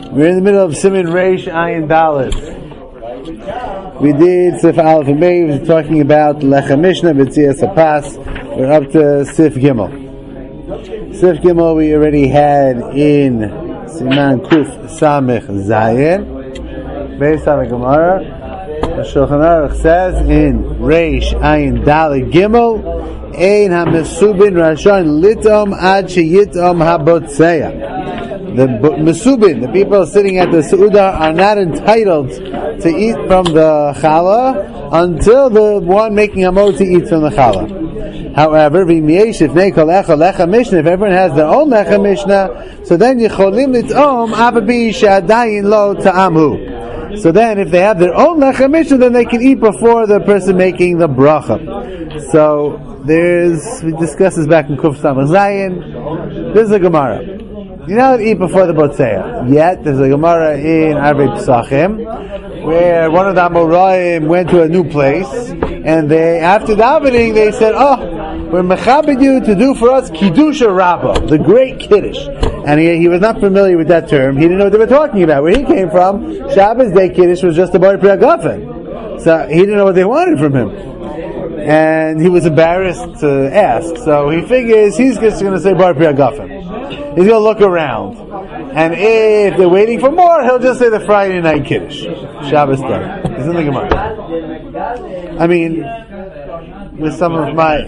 We're in the middle of Siman Reish Ayin Dalet. We did Sif Aleph and Bey. We were talking about Lechem Mishnah, B'tzias HaPas. We're up to Sif Gimel. Sif Gimel we already had in Siman Kuf Samech Zayin. Based on the Gemara, the Shulchan Aruch says in Reish Ayin Dalet Gimel, Ein HaMesubin Rashon Litom Ad Sheyitom HaBotzeya. The Mesubin, the people sitting at the Seudah, are not entitled to eat from the challah until the one making a motzi eats from the challah. However, if everyone has their own lechem mishnah, so then yicholim litom ababi she'adayin lo ta'amhu. So then, if they have their own lechem mishnah, then they can eat before the person making the bracha. So we discussed this back in Kuf Samach Zayin. This is a Gemara. You know, eat before the Botzeya. Yet, there's a Gemara in Arvei Pesachim, where one of the Amoraim went to a new place, and after davening, they said, we're mechabed you to do for us Kiddush Rabbah, the great Kiddush. And he was not familiar with that term. He didn't know what they were talking about. Where he came from, Shabbos Day Kiddush was just a Bar Priya Gafen. So he didn't know what they wanted from him. And he was embarrassed to ask. So he figures he's just going to say Bar Priya Gafen. He's going to look around. And if they're waiting for more, he'll just say the Friday night Kiddush. Shabbos Day. It's in the Gemara. I mean, with some of my...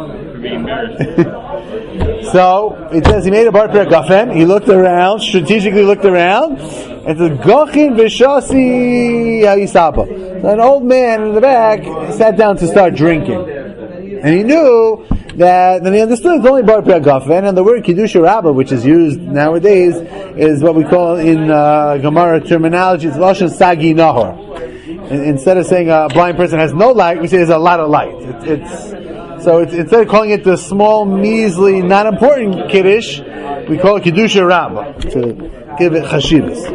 So, it says he made a Bar Priya Gafen. He looked around, strategically looked around. It says, Gochin V'shasi Ha'isaba. So an old man in the back sat down to start drinking. And he knew that, then he understood it's only Bar Priya Gafen, and the word Kiddush Rabbah, which is used nowadays, is what we call in Gemara terminology, it's Lashon Sagi Nahor. Instead of saying a blind person has no light, we say there's a lot of light. So instead of calling it the small, measly, not important Kiddush, we call it Kiddush Rabbah, to give it chashivas.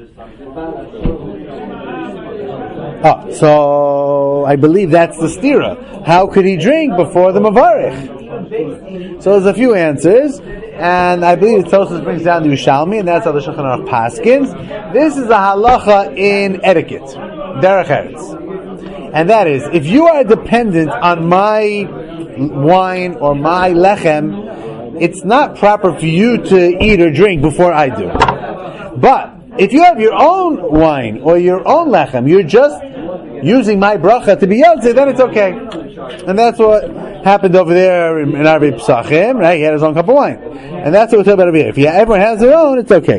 So I believe that's the stira. How could he drink before the Mavarich? So there's a few answers, and I believe the Tosfos brings down the Yerushalmi, and that's how the Shulchan Aruch paskins. This is a halacha in etiquette, derech eretz, and that is, if you are dependent on my wine or my lechem, it's not proper for you to eat or drink before I do. But if you have your own wine or your own lechem, you're just using my bracha to be yotze, then it's okay. And that's what happened over there in Arvei Pesachim, right? He had his own cup of wine. And that's what we're talking about over here. If everyone has their own, it's okay.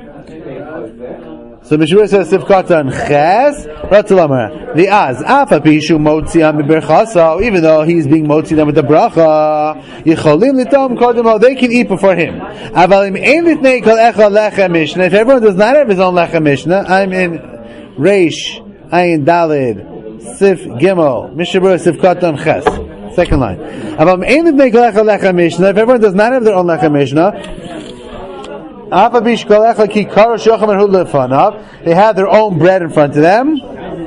So Mishmur says, Sivkatan Ches, Ratzalamar, the Az, Afa Pishu Motzi Am Berchasa, even though he's being Motzi them with the bracha, Yicholim Litom Kodemo, they can eat before him. Avalim Ein Litnei Kol Echa Lechem Mishnah, if everyone does not have his own Lechem Mishnah, I'm in Reish, Ayin Daled, Sif Gimel, Mishmur Sivkatan Ches, second line. Avalim Ein Litnei Kol Echa Lechem Mishnah, if everyone does not have their own Lechem Mishnah, they have their own bread in front of them.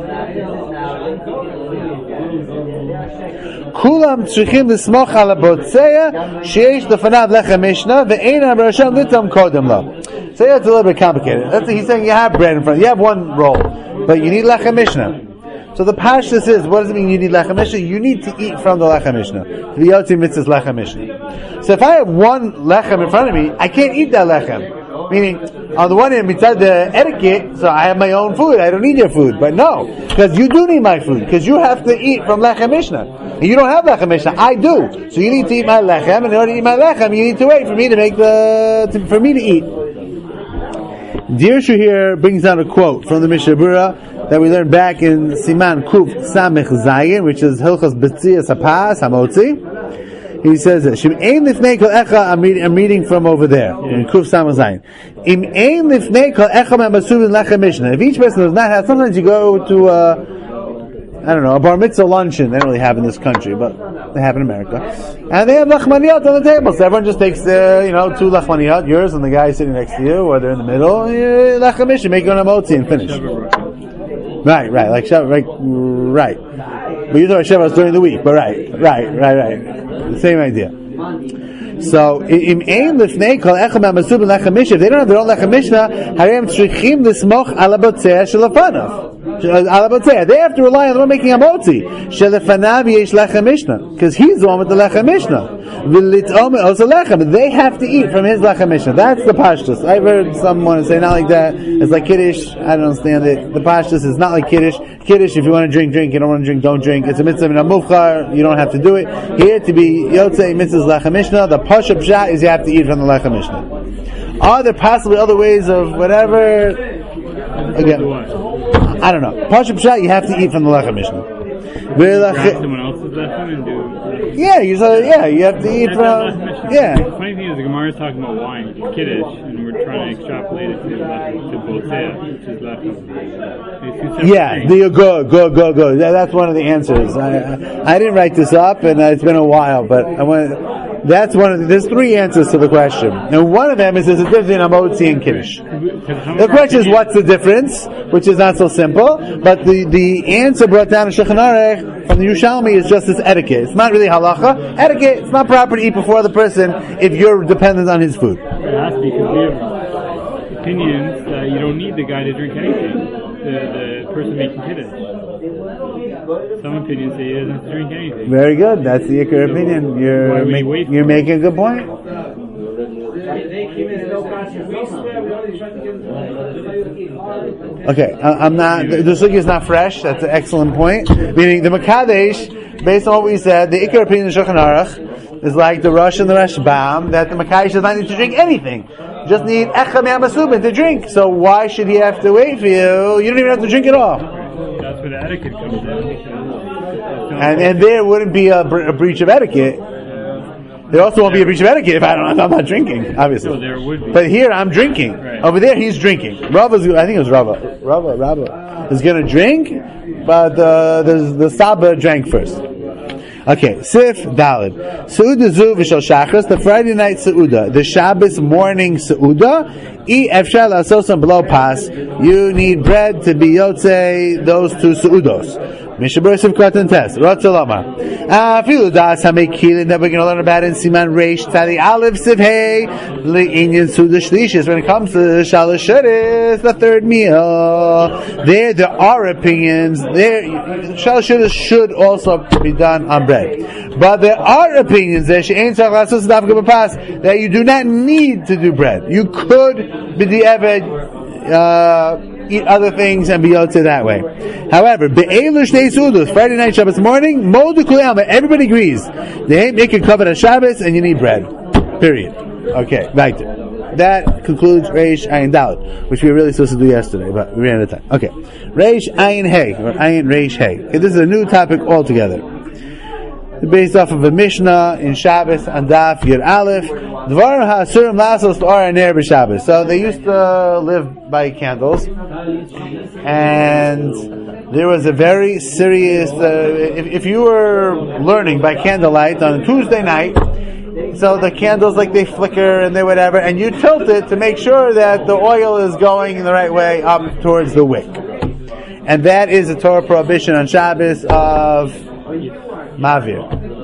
Kulam tzrichim l'smoch ala botzeya sheish lefanav lechem mishnah ve'einam rasham litam kodem lo. So it's a little bit complicated. He's saying you have bread in front, you have one roll, but you need lechem mishnah. So the pashtus is, what does it mean you need lechem mishnah? You need to eat from the lechem mishnah. The yotzi mitzvah is lechem mishnah. So if I have one lechem in front of me, I can't eat that lechem. Meaning, on the one hand, besides the etiquette, so I have my own food, I don't need your food. But no, because you do need my food, because you have to eat from lechem mishnah. And you don't have lechem mishnah, I do. So you need to eat my lechem, and in order to eat my lechem, you need to wait for me to for me to eat. Dirshu here brings down a quote from the Mishnah Berurah that we learned back in Siman Kuf Samech Zayin, which is Hilchos B'tzias HaPas Hamotzi. He says that Shim'ein lifnei kol echa. I'm reading from over there in Kuf Samech Zayin. Im ein lifnei kol echa me'masubin lechem mishnah. If each person does not have, sometimes you go to a bar mitzvah luncheon. They don't really have in this country, but they have in America, and they have lachmaniyot on the table. So everyone just takes two lachmaniyot, yours and the guy sitting next to you, or they're in the middle. Lechem mishnah, make it on a motzi and finish. Right, like Shabbat, right. But you thought Shabbat was during the week, but right. The same idea. So, im ein lifnei kol echem ha'masub lechem mishnah, if they don't have their own lechem mishnah, harem tzrichim lismoch ala botzeh shelafanav. They have to rely on the one making a motzi. Shelefanav yesh lechem mishnah, because he's the one with the lechem mishnah. V'litom also lechem. They have to eat from his lechem mishnah. That's the pashtus. I've heard someone say not like that. It's like kiddush. I don't understand it. The pashtus is not like kiddush. Kiddush, if you want to drink, drink. You don't want to drink, don't drink. It's a mitzvah in a mufchar. You don't have to do it. Here to be yotzei mitzvah's lechem mishnah. The pashup pshat is you have to eat from the lechem mishnah. Are there possibly other ways of whatever? Again, I don't know. Pashup pshat, you have to eat from the lechem mishnah. Someone else's lechem and do. Yeah, you have to eat from. Yeah. The funny thing is, the Gemara is talking about wine, kiddush, and we're trying to extrapolate it to botzeh, which is lechem. Yeah, go. That's one of the answers. I didn't write this up, and it's been a while, but I want. That's one of there's three answers to the question, and one of them is there's a difference in amotzi and kiddush. The question is what's the difference, which is not so simple, but the answer brought down in Shulchan Aruch from the Yerushalmi is just this etiquette. It's not really halacha. Etiquette, it's not proper to eat before the person if you're dependent on his food. It has to be, because we have opinions that you don't need the guy to drink anything, the person making kiddush. Some opinions say he doesn't have to drink anything. Very good. That's the Iker opinion. You're making a good point. Okay, I'm not. The sugya is not fresh. That's an excellent point. Meaning the Makadesh, based on what we said, the Iker opinion in Shulchan Aruch is like the Rosh and the Rashbam, that the Makadesh does not need to drink anything. Just need echem ha'masubin to drink. So why should he have to wait for you? You don't even have to drink at all. That's where the etiquette comes in. And there wouldn't be a breach of etiquette. There also won't be a breach of etiquette if I'm not drinking, obviously. So there would be. But here I'm drinking. Right. Over there he's drinking. I think it was Rava. Rava is going to drink, but the Saba drank first. Okay, Sif Dalid. Seuda Zu v'shel Shachris, the Friday night Seuda, the Shabbos morning Seuda, efshar la'asos below pas, you need bread to be yotzei those two Seudos. Mishabur Sif Katan Test, Rotzalama. Afilu Das HaMekilin that we're going to learn about in Siman Reish Tali Aleph Sif Hey, Le'inyan Seuda Shlishis, when it comes to Shalosh Shuris, the third meal. There are opinions, Shalosh Shuris should also be done on bread. But there are opinions that you do not need to do bread. You could eat other things and be yotzei that way. However, Friday night, Shabbos morning, everybody agrees. They make a cover of Shabbos and you need bread. Period. Okay, right there. That concludes Reish Ayin Dalet, which we were really supposed to do yesterday, but we ran out of time. Okay, Reish Ayin Hey, or Ayin Reish Hey. Okay, this is a new topic altogether. Based off of a Mishnah in Shabbos and Daf Yud Aleph. Dvar ha'asurim lasos l'or ner b'Shabbos. So they used to live by candles, and there was a very serious. If you were learning by candlelight on a Tuesday night, so the candles they flicker and they whatever, and you tilt it to make sure that the oil is going in the right way up towards the wick, and that is a Torah prohibition on Shabbos of Mavir.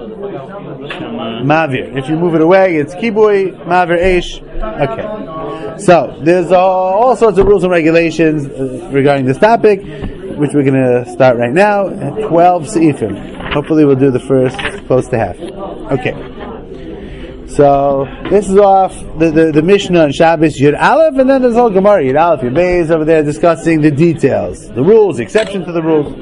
If you move it away, it's kibui, Mavir Eish. Okay. So, there's all sorts of rules and regulations regarding this topic, which we're going to start right now. 12 seifim. Hopefully we'll do the first close to half. Okay. So, this is off the Mishnah on Shabbos Yud Aleph, and then there's all Gemara Yud Aleph Yud Beis over there discussing the details, the rules, the exception to the rules.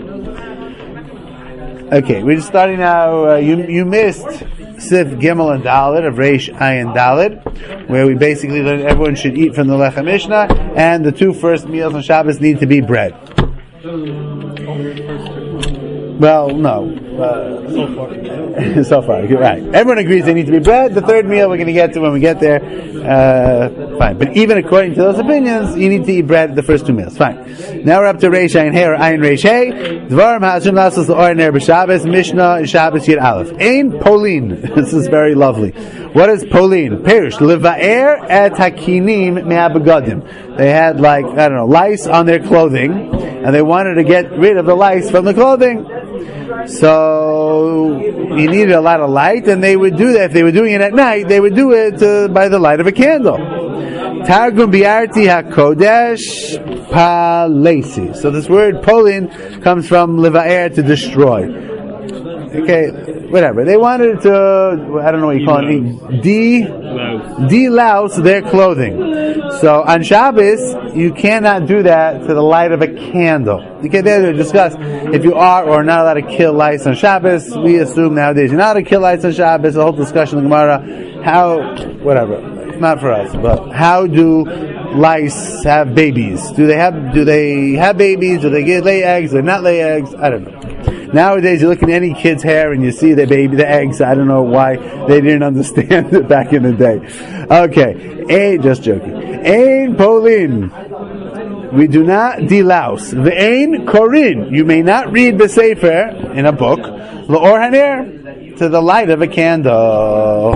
Okay, we're just starting now. You missed Sif Gimel and Dalet of Reish Ayin Dalet, where we basically learned everyone should eat from the Lechem Mishnah, and the two first meals on Shabbos need to be bread. Well, no. So far, right. Everyone agrees they need to be bread. The third meal we're going to get to when we get there. Fine. But even according to those opinions, you need to eat bread the first two meals. Fine. Now we're up to Reish Ayin Hey or Ayin Reish Hey. Dvarim ha'asum lasos l'or ner b'Shabbos. Mishnah Shabbos Yud Aleph. Ein Polin. This is very lovely. What is Polin? Perish. Levaer et hakinim me'abegadim. They had lice on their clothing, and they wanted to get rid of the lice from the clothing. So you needed a lot of light, and they would do that. If they were doing it at night, they would do it by the light of a candle. Targum biarti hakodesh palesi. So this word polin comes from levaer, to destroy. Okay, whatever. They wanted to, I don't know what you call it, de-louse their clothing. So on Shabbos, you cannot do that to the light of a candle. Okay, they're discuss if you are or are not allowed to kill lice on Shabbos. We assume nowadays you're not allowed to kill lice on Shabbos. The whole discussion in the Gemara, whatever. It's not for us, but how do lice have babies? Do they have babies? Do they lay eggs? Do they not lay eggs? I don't know. Nowadays, you look at any kid's hair and you see the eggs. I don't know why they didn't understand it back in the day. Okay, just joking. Ein polin. We do not delouse. Ve'ein korin. You may not read B'Sefer in a book. L'or haner, to the light of a candle.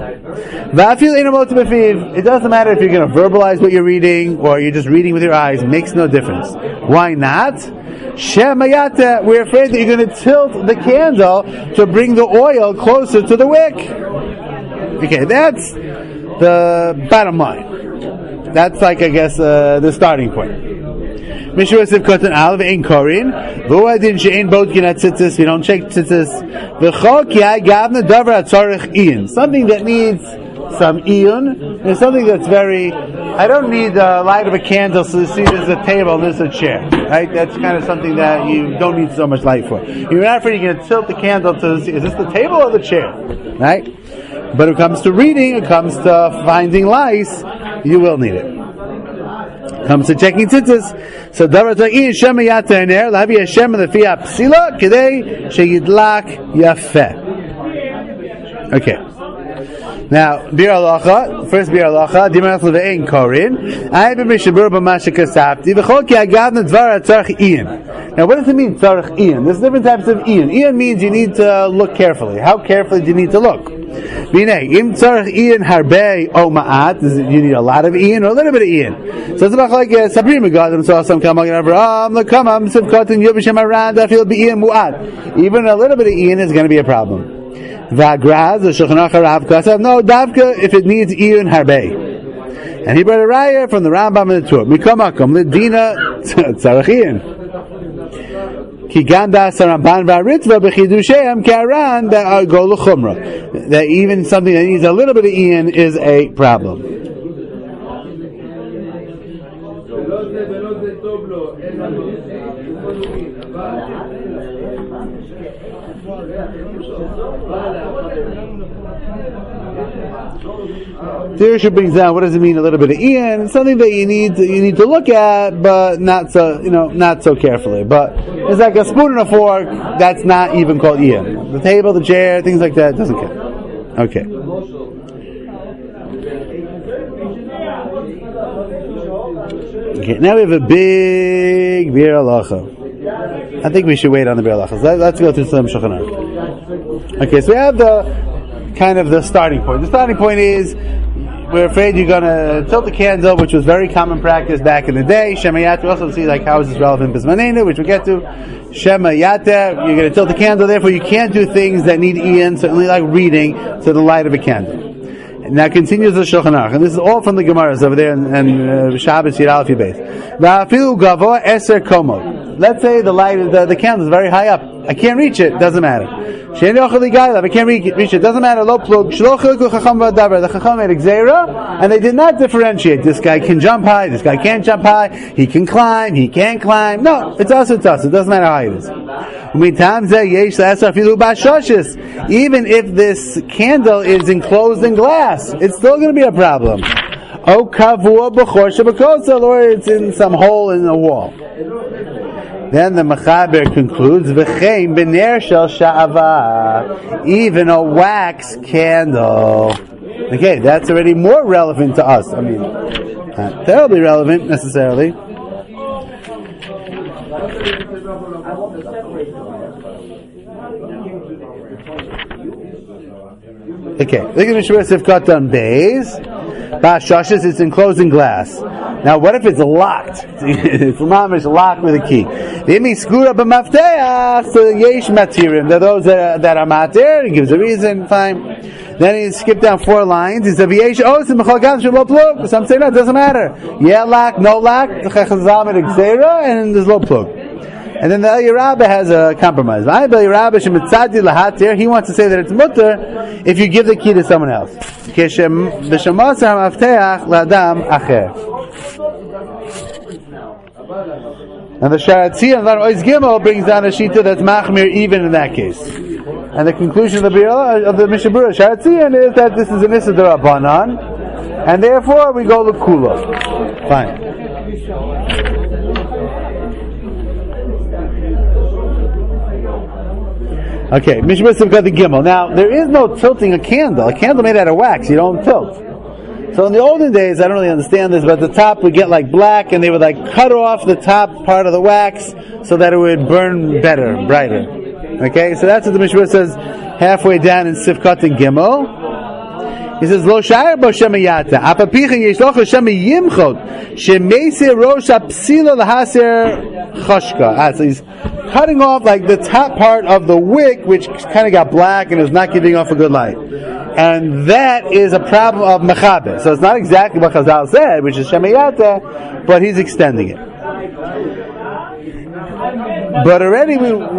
It doesn't matter if you're going to verbalize what you're reading or you're just reading with your eyes. It makes no difference. Why not? Shemayata, we're afraid that you're going to tilt the candle to bring the oil closer to the wick. Okay, that's the bottom line. That's like, I guess, the starting point. Mishra Kotan Alv Ein Korin, Vuadin Shein Botkin at Tzitzis, we don't check Tzitzis. V'chok Yai Gavna Davar Atzarech Ian. Something that needs some Ian. There's something that's very, I don't need the light of a candle to see there's a table and there's a chair. Right? That's kind of something that you don't need so much light for. You're not afraid you're going to tilt the candle to see, is this the table or the chair? Right? But when it comes to reading, it comes to finding lice, you will need it. Comes to checking tzitzis. So davar ta'in shem yater ner lavi Hashem lefi psila kedei sheyidlak yafeh. Okay. Now, bir halacha, first bir halacha, dimanach levein korin. I have been mishabur b'masha kasafti v'chol ki agavna dvar atzarch ian. Now, what does it mean tzarch ian? There's different types of ian. Ian means you need to look carefully. How carefully do you need to look? Binei, im tzarch ian harbei o ma'at, you need a lot of ian or a little bit of ian. So it's about like Sabri Megadim saw some kamag and Avraham, l'kamam, sivkotin, yobishem aran, dafil be'ian mu'at. Even a little bit of ian is going to be a problem. Vagraz, the Shulchan Aruch Rav Kasav, no, davka, if it needs ian harbei. And he brought a raya from the Rambam and the Tur. Mikomakom, l'dina tzarch ian. Ki ganda saramban v'aritva b'chidusheim k'aran go l'chumra. That even something that needs a little bit of ian is a problem. Tirsha brings down, what does it mean a little bit of ian? It's something that you need to look at, but not so carefully. But it's like a spoon and a fork, that's not even called ian. The table, the chair, things like that, doesn't count. Okay. Okay, now we have a big bir halacha. I think we should wait on the bir halachas. Let's go through some Shulchan Aruch. Okay, so we have the starting point. The starting point is we're afraid you're going to tilt the candle, which was very common practice back in the day. Shemayat, we also see like how is this relevant Bismanena, which we'll get to. Shemayat, you're going to tilt the candle, therefore you can't do things that need ian, certainly like reading, to the light of a candle. Now continues the Shulchan Aruch, and this is all from the Gemaras over there and Shabbos Yid Aleph Yud Beis. Va'afilu gavo eser komod. Let's say the light, the candle is very high up. I can't reach it. Doesn't matter. I can't reach it. Doesn't matter. The Chacham made a gzeira, and they did not differentiate. This guy can jump high. This guy can't jump high. He can climb. He can't climb. No, it's us. It's us. It doesn't matter how high it is. Even if this candle is enclosed in glass, it's still going to be a problem. Or it's in some hole in the wall. Then the Mechaber concludes, V'chein b'ner shel sha'ava, even a wax candle. Okay, that's already more relevant to us. I mean, not terribly relevant necessarily. Okay, look at the Mishra Sivkat on Beis. Ba'ashashis, it's enclosed in glass. Now, what if it's locked? It's mamish locked with a key. So yesh matirim. There are those that are matir. He gives a reason. Fine. Then he skipped down 4 lines. He said, "Yesh osim b'chalgam shelo plug." Some say no, it doesn't matter. Yeah, lock, no lock. And there's no plug. And then the Eli Rabba has a compromise. He wants to say that it's mutter if you give the key to someone else. And the Sharatzi and Ois Gimel brings down a shita that's machmir even in that case. And the conclusion of the Mishnah Berurah Sharatzi is that this is an Issa D'Rabbanan, and therefore we go l'kula. Fine. Okay, Mishnah Berurah got the Gimel. Now there is no tilting a candle. A candle made out of wax, you don't tilt. So in the olden days, I don't really understand this, but at the top would get like black, and they would like cut off the top part of the wax so that it would burn better, brighter. Okay, so that's what the Mishnah says halfway down in Sifkat and Gimel. He says, "Lo shayar bo shemayata, apapicha yesh loch shemayimchot, shemeisir rosh apsila lahaser chashka." So he's cutting off like the top part of the wick, which kind of got black and is not giving off a good light. And that is a problem of mechaber. So it's not exactly what Chazal said, which is shemayata, but he's extending it. But already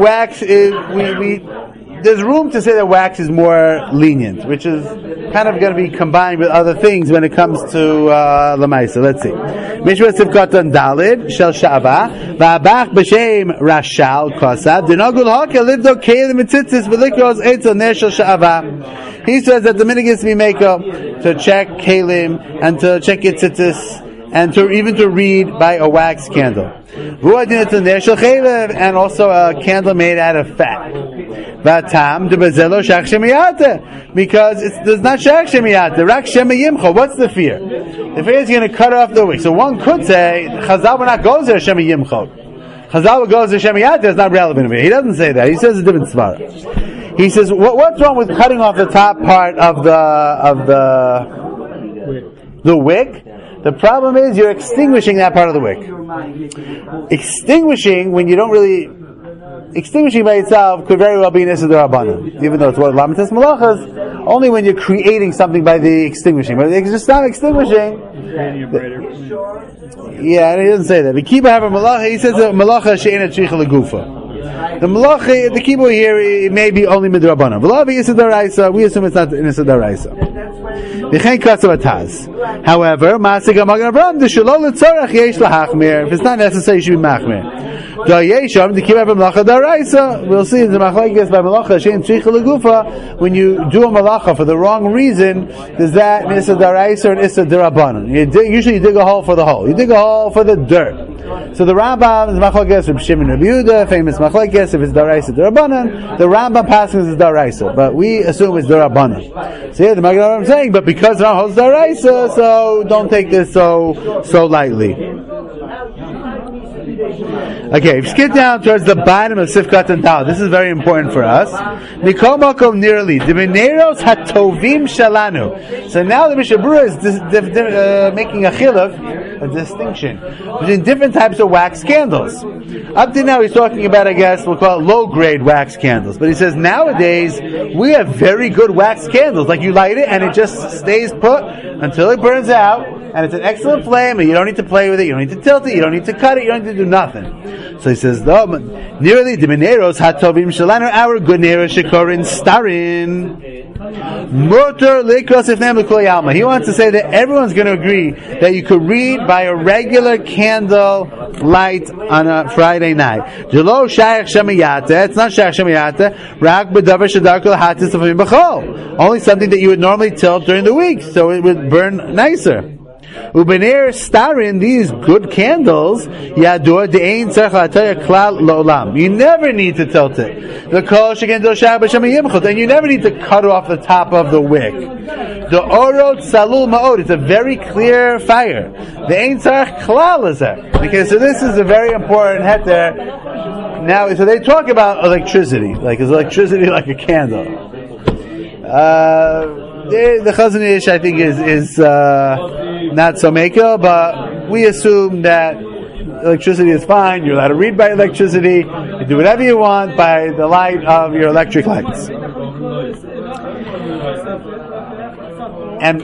there's room to say that wax is more lenient, which is kind of going to be combined with other things when it comes to Lamaisa. Let's see. Mishra Sivkatan Dalid, Shel Shava, Va'abach B'Shem Rashal Kosav, Dinogul Hoke, Livdo Kelim Mitzitzis, Velikros Eitzel Ner Shel Shava. He says that the minhag is to be meko, to check Kelim, and to check Yitzitzis, and even to read by a wax candle. And also a candle made out of fat. Because there's not shach shemiyata, rak shemayimcha. What's the fear? The fear is going to cut off the wick. So one could say Chazal will not go there shemayimcha. Chazal will go there shemiyata is not relevant here. He doesn't say that. He says a different svara. He says what's wrong with cutting off the top part of the wick? The problem is you're extinguishing that part of the wick. Extinguishing by itself could very well be an Issa D'Rabbanan, even though it's what Lamites Malachas, only when you're creating something by the extinguishing. But if you just stop extinguishing, yeah, and he doesn't say that. The Kibbutz have a Malacha, he says that Malacha she'ena tzricha legufa. The Malacha, the Kibbutz here, it may be only Midrabanan. V'lo Issa D'Oraisa, we assume it's not an Issa D'Oraisa. However, if it's not necessary, you should be machmir. We'll see in the machlekes by malacha shein tzricha legufa. When you do a malacha for the wrong reason, does that mean Issa D'Oraisa or Issa D'Rabbanan? Usually you dig a hole for the hole. You dig a hole for the dirt. So the Rambam is machlekes of Shimon Rabbi Yehuda, famous machlekes. If it's D'Oraisa D'Rabbanan, the Rambam passes is D'Oraisa, but we assume it's D'Rabbanan. So here the Magen is saying, but because Rambam holds D'Oraisa, so don't take this so lightly. Okay, skip down towards the bottom of Sifkat and Tal. This is very important for us. Mikol Makom Nirli, Divineros Hatovim Shalanu. So now the Mishnah Berurah is making a chiluk, a distinction between different types of wax candles. Up to now he's talking about, I guess, we'll call it low-grade wax candles. But he says nowadays we have very good wax candles. Like you light it and it just stays put until it burns out. And it's an excellent flame, and you don't need to play with it, you don't need to tilt it, you don't need to cut it, you don't need to do nothing. So he says, nearly the Mineros Hatovim Shalanu, our good Neros Shikorin Starin. Motor Likros Ifnem L'Kol Yalma. He wants to say that everyone's going to agree that you could read by a regular candle light on a Friday night. Jelo Shayach Shemayata, it's not Shayach Shemayata, Rak B'Davar Shadar Kol Hatis L'Famim B'Chol. Only something that you would normally tilt during the week, so it would burn nicer. Ubener starin, these good candles, yadur de'ein tzarech la'atayah klal lo'olam. You never need to tilt it. The kol shekendol shah b'shem yimchot, and you never need to cut off the top of the wick. The orot salul ma'od, it's a very clear fire. The ein tzarech klal is there. Okay, so this is a very important heter. Now, so they talk about electricity, like is electricity like a candle? the Chazon Ish, I think, is not so makel, but we assume that electricity is fine. You're allowed to read by electricity. You do whatever you want by the light of your electric lights. And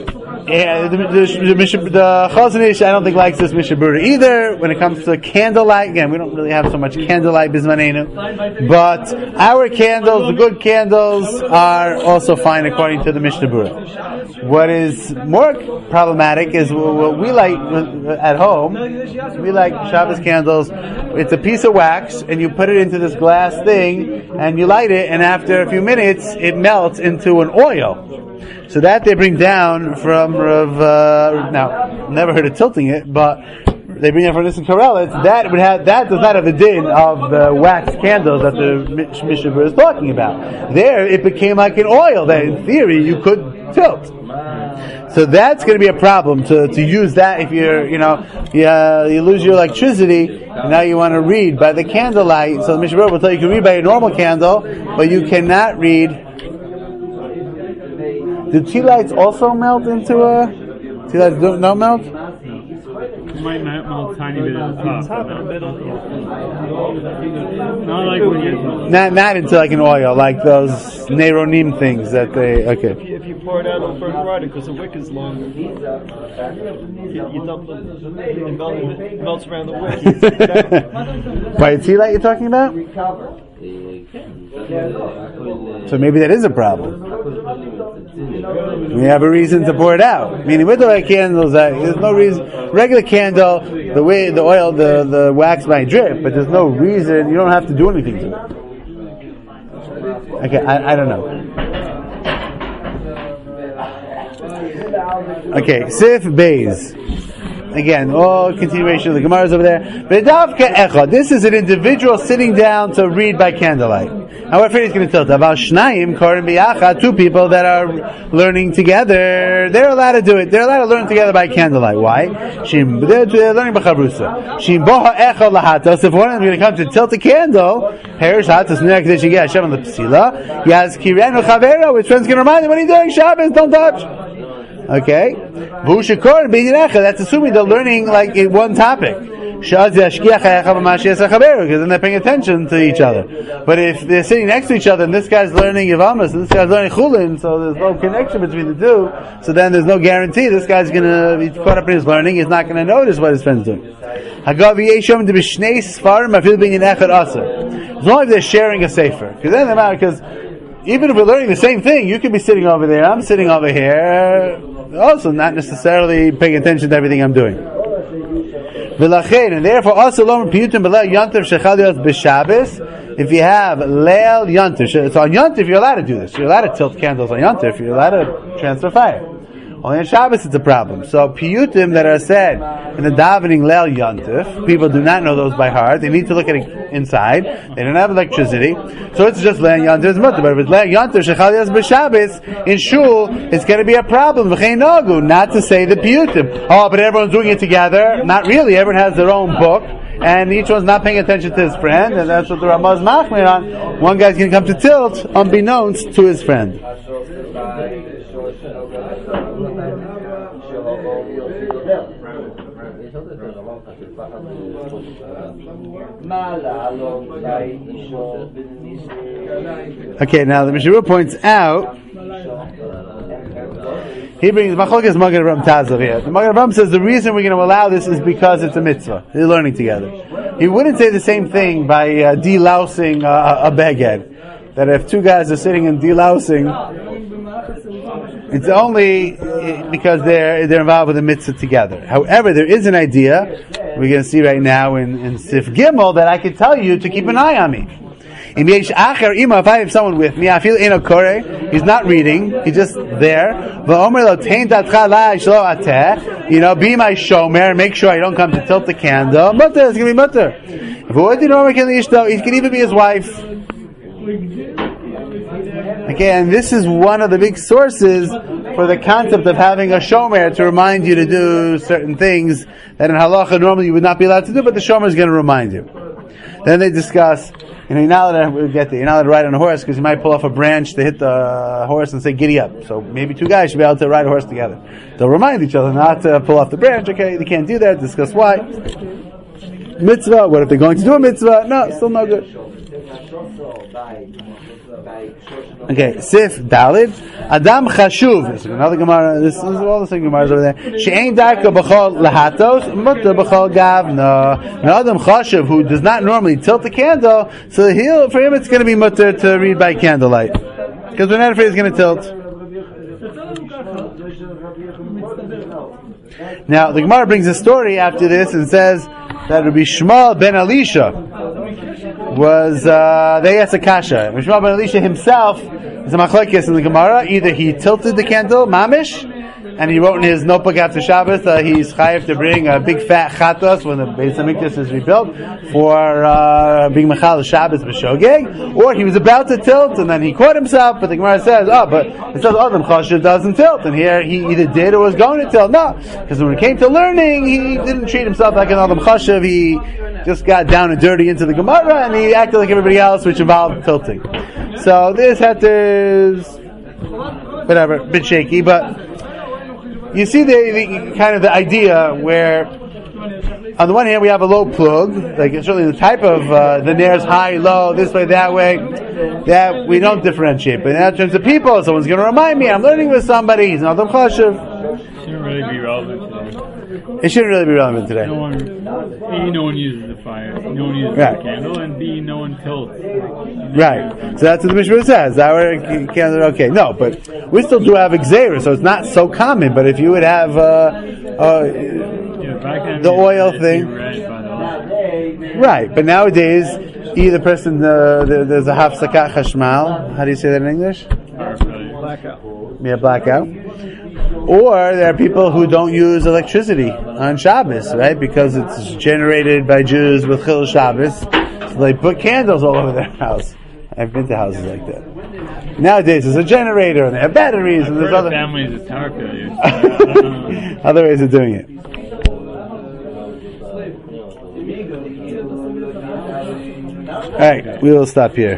the Chazon Ish, I don't think likes this Mishnah Berurah either. When it comes to candlelight, again, we don't really have so much candlelight bismanenu, but our candles, the good candles, are also fine according to the Mishnah Berurah. What is more problematic is what we light at home. We like Shabbos candles. It's a piece of wax, and you put it into this glass thing, and you light it, and after a few minutes, it melts into an oil. So that they bring down from Rav. Now, never heard of tilting it, but they bring it from Nissan Karelitz. That does not have the din of the wax candles that the Mishnah Berurah is talking about. There, it became like an oil that, in theory, you could tilt. So that's going to be a problem to use that if you lose your electricity and now you want to read by the candlelight. So the Mishnah Berurah will tell you can read by a normal candle, but you cannot read. Do tea lights also melt into a? Tea lights don't melt? It might melt a tiny bit at the top. Not like when you... Not into like an oil, like those Neironim things that they... Okay. If you pour it out on first rider, because the wick is longer, you dump it melts around the wick. By a tea light you're talking about? So maybe that is a problem. We have a reason to pour it out. Meaning with the right candles, there's no reason. Regular candle, the way the oil, the wax might drip, but there's no reason. You don't have to do anything to it. Okay, I don't know. Okay, Sif Beis. Again, all continuation of the Gemara's over there. This is an individual sitting down to read by candlelight. Now we're afraid he's going to tilt. About Shnayim, Korim B'Yachad, two people that are learning together, they're allowed to do it. They're allowed to learn together by candlelight. Why? They're learning B'Chavrusa. Shim Boha Echad Lahatos. If one of them is going to come to tilt a candle, Perish Hatos Ner Kadesh Yigeh Hashem on the Psila, Yaz Kirenu Chavero, his friend's going to remind him, what are you doing? Shabbos, don't touch. Okay? That's assuming they're learning like in one topic. Because then they're paying attention to each other. But if they're sitting next to each other and this guy's learning Yavamas and this guy's learning Chulin, so there's no connection between the two, so then there's no guarantee this guy's going to be caught up in his learning. He's not going to notice what his friend's doing. As long as they're sharing a sefer. Because then they matter, because even if we're learning the same thing, you could be sitting over there, I'm sitting over here, also not necessarily paying attention to everything I'm doing. And therefore, also if you have Leil Yantif, so on Yantif you're allowed to do this. You're allowed to tilt candles on Yantif. You're allowed to transfer fire. Only on Shabbos it's a problem. So piyutim that are said in the davening Leil Yantif, people do not know those by heart. They need to look at it inside. They don't have electricity, so it's just Leil Yantif mutter. But if it's Leil Yantif shechal b'Shabbos in shul, it's going to be a problem. V'chein nagu, not to say the piyutim. Oh, but everyone's doing it together. Not really. Everyone has their own book, and each one's not paying attention to his friend, and that's what the Ramah is machmir on. One guy's going to come to tilt unbeknownst to his friend. Okay, now the Mishnah Berurah points out, he brings Machlokes Magen Avraham Tazov here. The Magen Avraham says the reason we're going to allow this is because it's a mitzvah. They're learning together. He wouldn't say the same thing by delousing a beged. That if two guys are sitting and delousing, it's only because they're involved with the mitzvah together. However, there is an idea we're going to see right now in Sif Gimel that I can tell you to keep an eye on me. If I have someone with me, I feel in a kore, he's not reading, he's just there. Be my shomer, make sure I don't come to tilt the candle. Mutter, it's going to be mutter. He can even be his wife. Again, this is one of the big sources for the concept of having a shomer to remind you to do certain things that in halacha normally you would not be allowed to do, but the shomer is going to remind you. Then they discuss you're not allowed to get there. You're not allowed to ride on a horse because you might pull off a branch to hit the horse and say giddy up. So maybe two guys should be able to ride a horse together. They'll remind each other not to pull off the branch. Okay, they can't do that. Discuss why. Mitzvah. What if they're going to do a mitzvah? No, still no good. Okay, Sif Dalid. Adam Chashuv. This is another Gemara. This is all the same Gemaras over there. She'ain Darka B'chol Lahatos, Mutta B'chol Gavna. An Adam Chashuv who does not normally tilt the candle, so for him it's going to be mutter to read by candlelight. Because we're not afraid he's going to tilt. Now, the Gemara brings a story after this and says that Rabbi Shmuel ben Elisha was, they asked a kasha. Rabbi Shmuel ben Elisha himself is a machlekes in the Gemara. Either he tilted the candle, mamish, and he wrote in his notebook after Shabbos that he's chayav to bring a big fat chatos when the Beis Hamikdash is rebuilt for being mechal Shabbos b'shogeg, or he was about to tilt and then he caught himself. But the Gemara says, but it says Adam Chashuv doesn't tilt, and here he either did or was going to tilt. No, because when it came to learning, he didn't treat himself like an Adam Chashuv. He just got down and dirty into the Gemara and he acted like everybody else, which involved tilting. So this is whatever, a bit shaky, but you see the kind of the idea where, on the one hand, we have a low plug, like certainly the type of the nair's high, low, this way, that way, that we don't differentiate. But in terms of people, someone's going to remind me, I'm learning with somebody, he's not Adam Chashuv. Shouldn't really be relevant today. It shouldn't really be relevant today. No one uses the fire. No one uses the candle, and B, no one tilts. Right. So that's what the Mishnah says. Our candle, okay. No, but we still do have Xer, so it's not so common. But if you would have the oil thing, right? But nowadays, either person there's a hafsakat chashmal. How do you say that in English? Blackout. Yeah, blackout. Or there are people who don't use electricity on Shabbos, right? Because it's generated by Jews with Chil Shabbos. So they put candles all over their house. I've been to houses like that. Nowadays there's a generator and they have batteries and there's other families of tower failures. other ways of doing it. Alright, we will stop here.